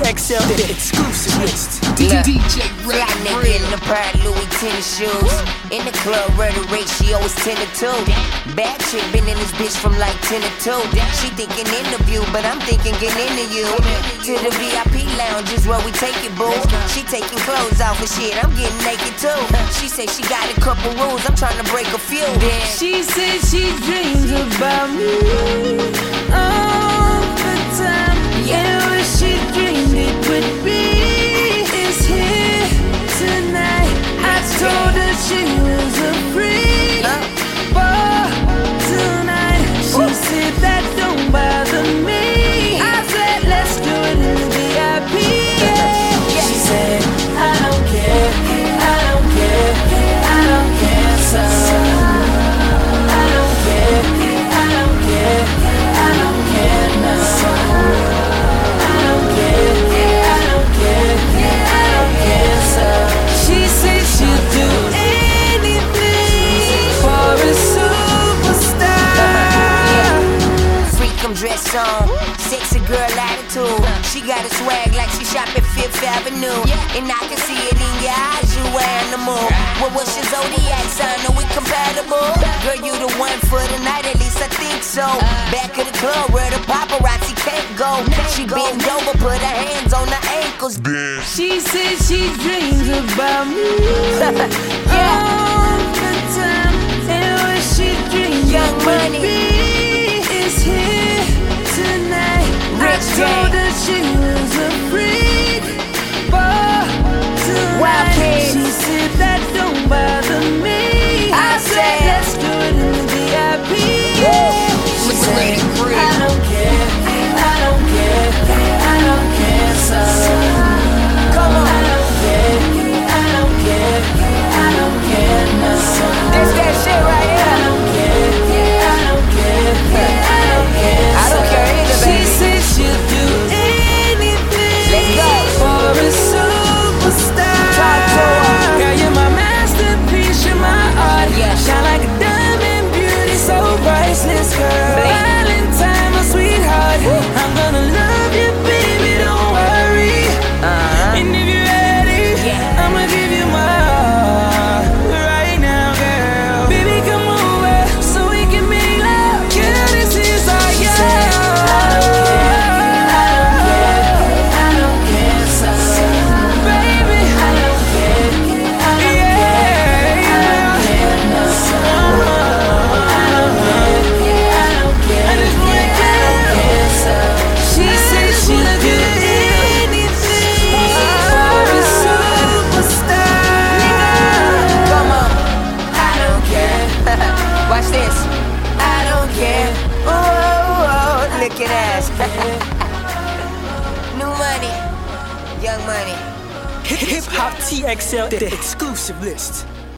TXL, the exclusive list. DJ Fly nigga in the pair of Louis tennis shoes. In the club where the ratio is 10 to 2. Bad chick been in this bitch from like 10 to 2. She thinking interview, but I'm thinking get into you. To the VIP lounge is where we take it, boo. She taking clothes off and shit, I'm getting naked too. She say she got a couple rules, I'm trying to break a few. Then she said she dreams about me all the time. Yeah, what she dreamed it would be is here tonight. I told her she was a freak for tonight. She said that don't bother me. I said let's do it in the VIP. She said I don't care, I don't care, I don't care, so I don't care, I don't care, I don't care, no. I don't care, I don't care, I don't care, so she said she'll do anything for a superstar. freak, I'm dressed on, sexy girl attitude. She got a swag like she shop at Fifth Avenue. And I can see it in your eyes, you animal. Well, what's your zodiac sign? Are we compatible? Girl, you the one for the night, at least I think so. Back of the club where the paparazzi can't go. She bend over, put her hands on her ankles. She said she dreams about me all the time. And what she dreams Young Money. is here tonight. I Rich told gang. her she was a freak for Wild tonight. kids. She said that don't bother me. I said let's do it in the VIP. She said I don't care, I don't care, I don't care, so Come on. I don't care, I don't care, I don't care, no. This that shit right I here. don't care, I don't care, I don't care, I don't care either, She baby. said she'll do anything Let's go. for a superstar. Talk to her. Girl, you're my masterpiece, you're my art. Yeah. Shine like a diamond, beauty so priceless, girl. Bling. Valentine, my sweetheart. I'm gonna love you, baby, don't worry. And if you're ready, Yeah. I'ma give you my heart right now, girl. Baby, come over so we can make love. Girl, this is our year. I don't care, so baby, I don't care, I don't care, I don't care, no. I don't care, I don't care, I just wanna care, so she said she'll do anything for a superstar. Come on. I don't care, Watch this. I don't care. Oh, licking ass. New Money. Young Money. Hip Hop TXL, the exclusive list.